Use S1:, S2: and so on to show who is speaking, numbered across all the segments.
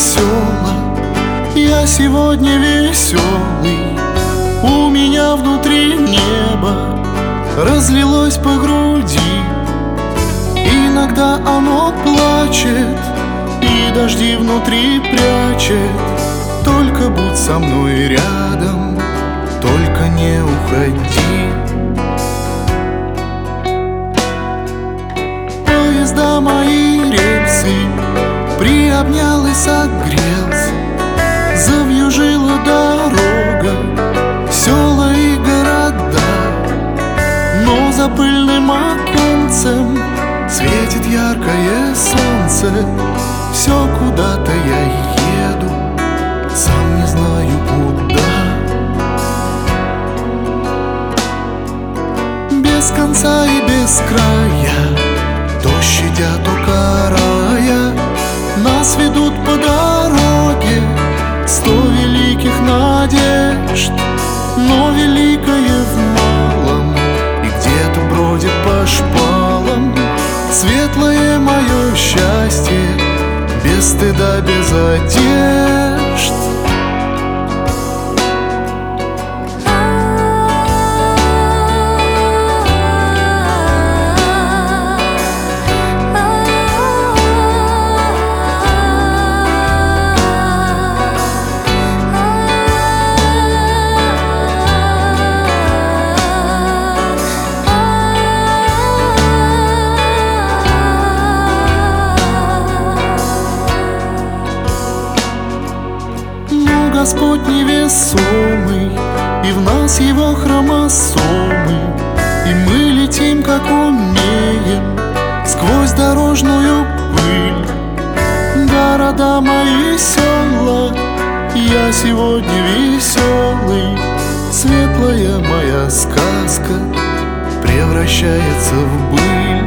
S1: весела, я сегодня веселый. У меня внутри небо разлилось по груди. Иногда оно плачет и дожди внутри прячет. Только будь со мной рядом, только не уходи. Поезда мои рельсы приобнял и согрелся. Завьюжила дорога, села и города. Но за пыльным оконцем светит яркое солнце. Все куда-то я еду, сам не знаю куда. Без конца и без края, то щадя, то карая, нас ведут по дороге 100 великих надежд. Но великое в малом и где-то бродит по шпалам. Светлое мое счастье, без стыда, без одежд. Господь невесомый, и в нас Его хромосомы, и мы летим, как умеем, сквозь дорожную пыль. Города мои, села, я сегодня веселый. Светлая моя сказка превращается в быль.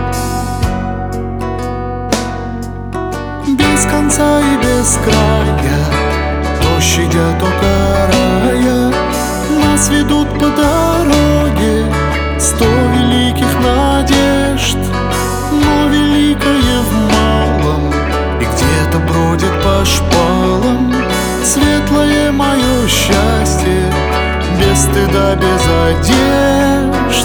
S1: Без конца и без края, то щадя, то карая, нас ведут по дороге 100 великих надежд. Но великое в малом и где-то бродит по шпалам. Светлое мое счастье, без стыда, без одежд.